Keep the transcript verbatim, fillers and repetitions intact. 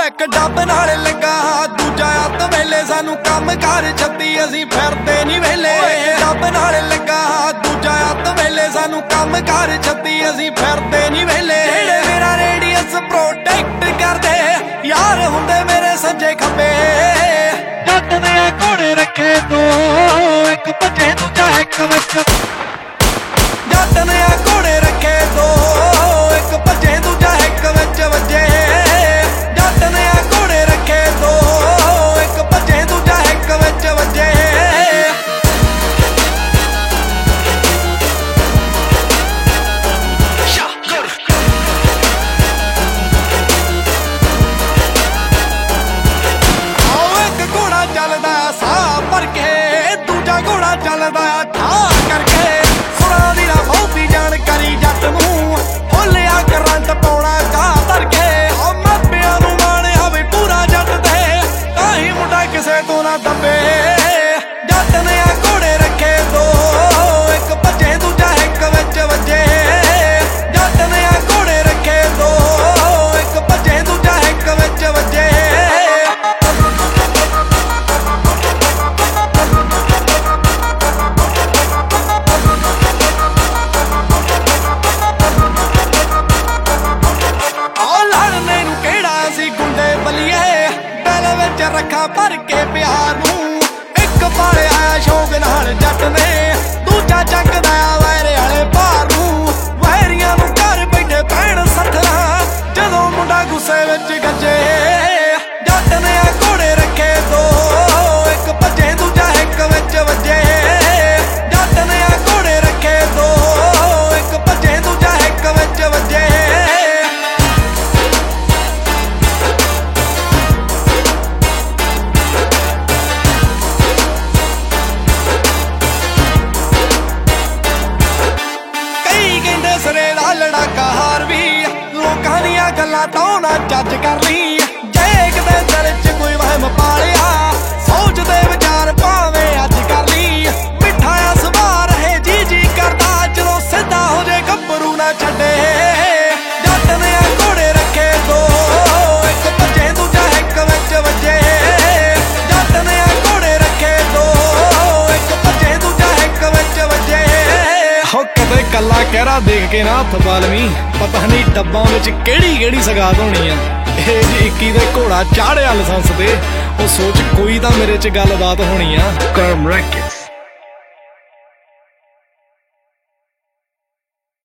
एक डब नाल लगा दूजा अत वेले सानू कम कर छत्ती असीं फिरदे नी वेले। डब नाल लगा दूजा अत वेले सानू कम कर छत्ती असीं फिरदे नी वेले। जेड़े मेरा रेडियस प्रोटेक्ट करदे यार हुंदे मेरे सज्जे खब्बे। जट ने घोड़े रखे दो एक भजे दूजा एक विच। जट ने घोड़े रखे दो एक भजे दूजा एक विच वजे। जट ने घोड़े रखे दो एक भजे दूजा एक विच वजे। चलदा साह भर के दूजा घोड़ा चलदा ठा करके। सुना दी ना बहुती जानकारी जट नूं होलिया करंट पाउणा घाह धर के। मापियां नूं माणिया वी पूरा जट ते ताही मुंडा किसे तो ना दबे। जट ने घोड़े रखे दो एक भजे दूजा एक विच वजे। जट ने घोड़े रखे दो एक भजे दूजा एक विच वजे। रखा भर के प्यार नूं एक पालिया शौक नाल जट ने दूजा चकदा वैरे वाले भार नूं। वैरियां नूं घर बैठे पैण सट्ठना जदों मुंडा गुस्से विच गजे। जट ने घोड़े रखे दो एक भजे दूजा एक विच वजे। जट ने घोड़े रखे दो एक भजे दूजा एक विच वजे। लड़ाका हार भी लोकां दियां गल्लां तो ना जज कर ली। जे किते दिल च कोई वहम पालिया सोचदे विचार भावें अज कर ली। मिठाया सुभाऽ रहे जी जी करदा चलो सीधा हो जे गब्बरू ना छड्डे। जट ने घोड़े रखे दो एक भजे दूजा एक विच वजे। जट ने घोड़े रखे दो एक भजे दूजा एक विच वजे। कदे कला कहरा देख के ना हथ पालवी पता नहीं डब्बां विच केड़ी केड़ी सगात होनी आ। ਇਹ जी इक्की दे घोड़ा चाढ़िया लाइसेंस ते ਉਹ सोच कोई तां मेरे च गलबात होनी आ। कर्म रैकेट।